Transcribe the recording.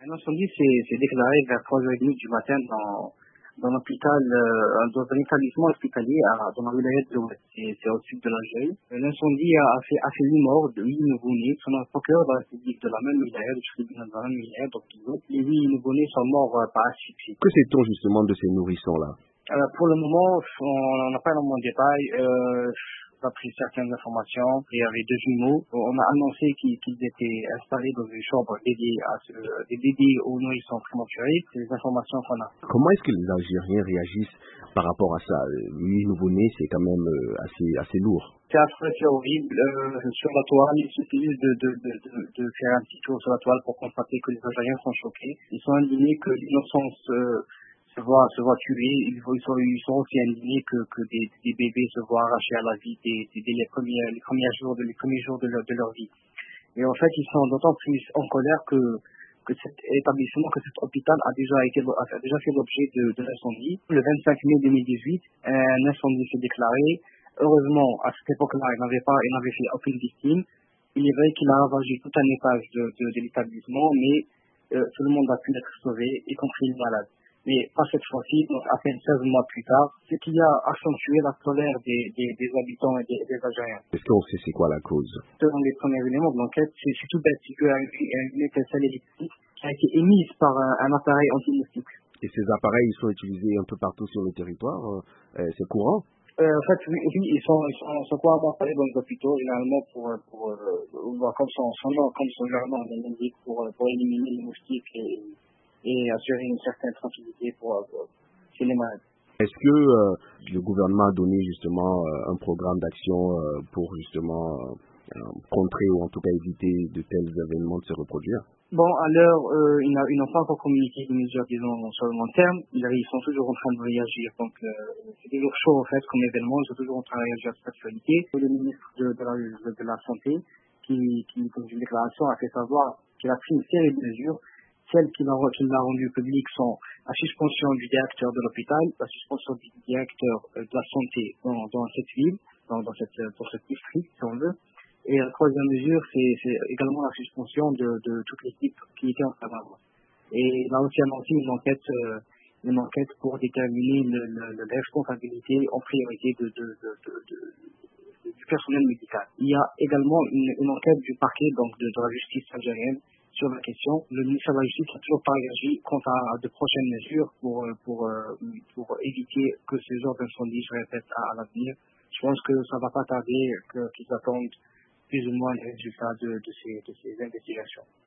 L'incendie s'est déclaré vers 3h30 du matin dans l'hôpital, dans un établissement hospitalier dans la wilaya de l'Ouest, c'est au sud de l'Algérie. L'incendie a fait 8 morts de 8 nouveau-nés. Selon le procureur de la République de la même wilaya, du tribunal de la même wilaya, donc les 8 nouveau-nés sont morts par asphyxie. Que sait-on justement de ces nourrissons-là? Pour le moment, on n'a pas énormément de détails. On a pris certaines informations. Il y avait 2 jumeaux. On a annoncé qu'ils étaient installés dans une chambre dédiée aux nourrissons prématurés. C'est les informations qu'on a. Comment est-ce que les Algériens réagissent par rapport à ça? 8 nouveau-nés, c'est quand même assez lourd. C'est affreux, c'est horrible. Sur la toile, il suffit juste de faire un petit tour sur la toile pour constater que les Algériens sont choqués. Ils sont indignés que l'innocence se voit tuer. Ils sont aussi indignés que des bébés se voient arrachés à la vie dès les premiers jours de leur vie. Et en fait, ils sont d'autant plus en colère que cet établissement, que cet hôpital a déjà fait l'objet de l'incendie. Le 25 mai 2018, un incendie s'est déclaré. Heureusement, à cette époque-là, il n'avait fait aucune victime. Il est vrai qu'il a ravagé tout un étage de l'établissement, mais tout le monde a pu être sauvé, y compris les malades. Mais pas cette fois-ci, donc à peine 16 mois plus tard, ce qui a accentué la colère des habitants et des Algériens. Est-ce qu'on sait c'est quoi la cause? Selon les premiers éléments de l'enquête, c'est tout bête. C'est une étincelle électrique qui a été émise par un appareil anti-moustique. Et ces appareils, ils sont utilisés un peu partout sur le territoire? C'est courant? En fait, oui, ils sont couramment installés dans les hôpitaux, généralement comme son jargon l'indique, pour éliminer les moustiques et assurer une certaine tranquillité chez les malades. Est-ce que le gouvernement a donné justement un programme d'action pour justement contrer ou en tout cas éviter de tels événements de se reproduire? Bon, à l'heure, ils n'ont pas encore communiqué des mesures, disons, sur le long terme. Ils sont toujours en train de réagir. Donc, c'est toujours chaud, en fait, comme événement. Ils sont toujours en train de réagir à cette actualité. Le ministre de la Santé, qui, dans une déclaration, a fait savoir qu'il a pris une série de mesures. Celles qu'il a rendues publiques sont la suspension du directeur de l'hôpital, la suspension du directeur de la santé dans cette ville, dans cette district, si on veut. Et la troisième mesure, c'est également la suspension de toute l'équipe qui était en travail. Et il a aussi annoncé une enquête pour déterminer la responsabilité en priorité du personnel médical. Il y a également une enquête du parquet, donc de la justice algérienne, sur la question. Le ministère de la Justice n'a toujours pas réagi quant à de prochaines mesures pour éviter que ce genre d'incendie se répète à l'avenir. Je pense que ça ne va pas tarder qu'ils attendent plus ou moins les résultats de ces investigations.